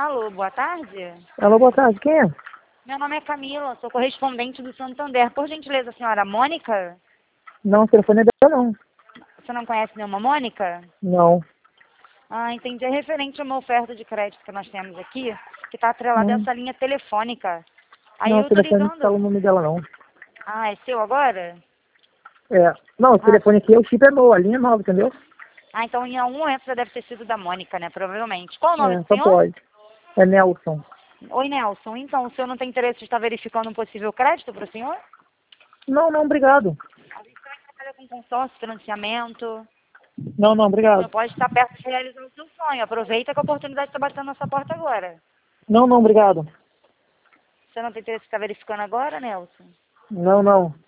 Alô, boa tarde. Alô, boa tarde. Quem é? Meu nome é Camila, sou correspondente do Santander. Por gentileza, senhora Mônica? Não, o telefone é dela, não. Você não conhece nenhuma Mônica? Não. Ah, entendi. É referente a uma oferta de crédito que nós temos aqui, que está atrelada a essa linha telefônica. Aí Não, eu o tô telefone não fala o ligando. nome dela, não. Ah, é seu agora? É. Não, o telefone aqui, o chip é novo, a linha é nova, entendeu? Ah, então em algum momento já deve ter sido da Mônica, né? Provavelmente. Qual o nome É, do só senhor? pode. É Nelson. Oi, Nelson. Então, o senhor não tem interesse em estar verificando um possível crédito para o senhor? Não, não, obrigado. A gente também trabalha com consórcio, financiamento. Não, não, O senhor obrigado. pode estar perto de realizar o seu sonho. Aproveita que a oportunidade está batendo na sua porta agora. Não, não, obrigado. Você não tem interesse em estar verificando agora, Nelson? Não, não.